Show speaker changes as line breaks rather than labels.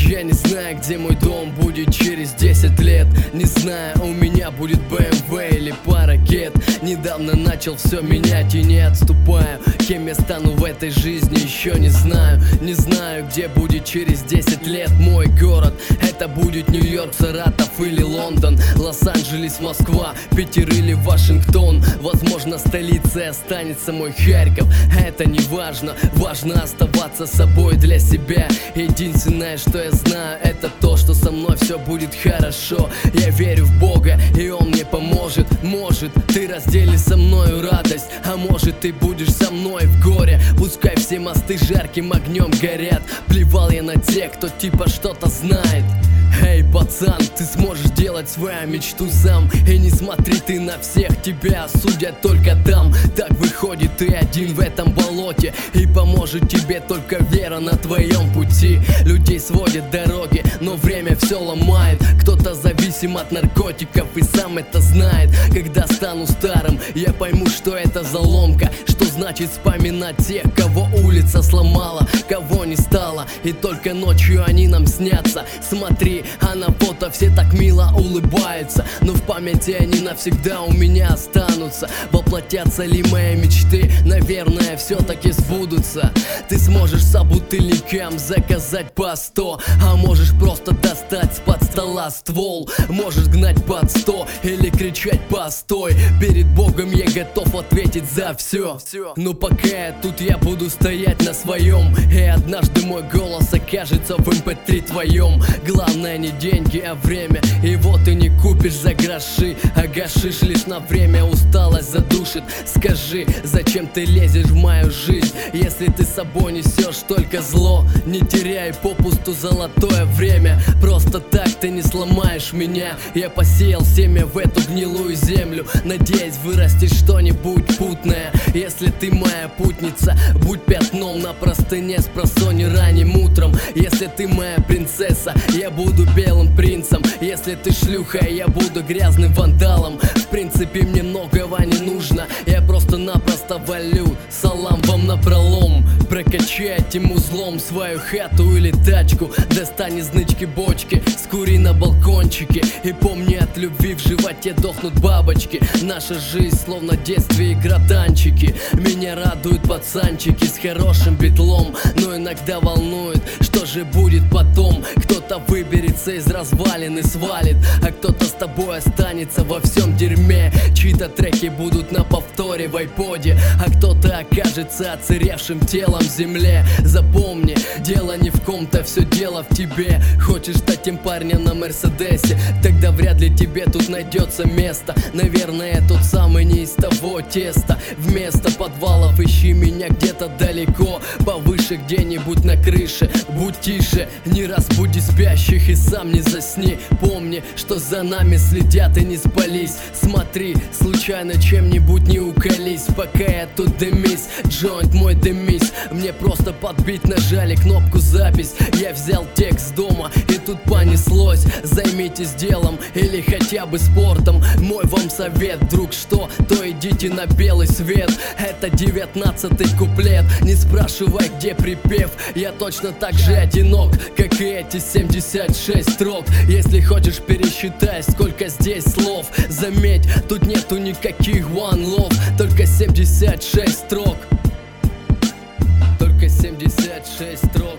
Я не знаю, где мой дом будет через 10 лет. Не знаю, у меня будет BMW или паракет. Недавно начал все менять и не отступаю. Кем я стану в этой жизни, еще не знаю. Не знаю, где будет через 10 лет мой город. Это будет Нью-Йорк, Саратов или Лондон, Лос-Анджелес, Москва, Питер или Вашингтон. Возможно, столицей останется мой Харьков. Это не важно, важно оставаться собой для себя. Единственное, что я знаю, это то, что со мной все будет хорошо. Я верю в Бога, и Он мне поможет. Может, ты разделишь со мною радость, а может, ты будешь со мной в горе. Пускай все мосты жарким огнем горят. Плевал я на тех, кто типа что-то знает. Эй, пацан, ты сможешь делать свою мечту сам. И не смотри ты на всех, тебя осудят только там. Так выходит, ты один в этом болоте, и поможет тебе только вера на твоем пути. Людей сводят дороги, но время все ломает. Кто-то зависим от наркотиков и сам это знает. Когда стану старым, я пойму, что это заломка. Что значит вспоминать тех, кого улица сломала, кого не стало, и только ночью они нам снятся. Смотри, а на фото все так мило улыбаются, но в памяти они навсегда у меня останутся. Воплотятся ли мои мечты? Наверное, все-таки сбудутся. Ты сможешь собутыльникам заказать по 100, а можешь просто достать с-под стола ствол. Можешь гнать под 100 или кричать постой. Перед Богом я готов ответить за все. Но пока я тут, я буду стоять на своем, и однажды мой голос окажется в MP3 твоем. Главное не деньги, а время. И вот ты не купишь за гроши, а гашиш лишь на время усталость задушит. Скажи, зачем ты лезешь в мою жизнь, если ты с собой несешь только зло? Не теряй попусту золотое время. Просто так ты не сломаешь меня. Я посеял семя в эту гнилую землю, надеясь вырастить что-нибудь путное. Если ты моя путница, будь пятном на простыне с просони ранним утром. Если ты моя принцесса, я буду белым принцем. Если ты шлюха, я буду грязным вандалом. В принципе, мне многого не нужно, я просто-напросто валю салам вам напролом. Прокачай этим узлом свою хату или тачку. Достань из нычки бочки, скури на балкончике. И помни, от любви в животе дохнут бабочки. Наша жизнь словно в детстве игра танчики. Меня радуют пацанчики с хорошим битлом, но иногда волнует, что же будет потом. Кто-то выберется из развалин и свалит, а кто-то с тобой останется во всем дерьме. Чьи-то треки будут на повторе в айподе, а кто-то окажется оцаревшим телом в земле. Запомни, дело не в ком-то, все дело в тебе. Хочешь стать тем парнем на Мерседесе, тогда вряд ли тебе тут найдется место. Наверное, я тот самый не из того теста. Вместо подвалов ищи меня где-то далеко, повыше где-нибудь на крыше. Будь тише, не разбуди спящих и сам не засни. Помни, что за нами следят, и не спались. Смотри, случайно чем-нибудь не уколись. Пока я тут дымись, джойнт мой дымись. Мне просто подбить нажали кнопку запись. Я взял текст дома, и тут понеслось. Займитесь делом или хотя бы спортом. Мой вам совет, вдруг что, то идите на белый свет. Это 19-й куплет, не спрашивай, где припев. Я точно так же одинок, как и эти 76 строк. Если хочешь, пересчитай, сколько здесь слов. Заметь, тут нету никаких one love, только 76 строк. Только 76 строк.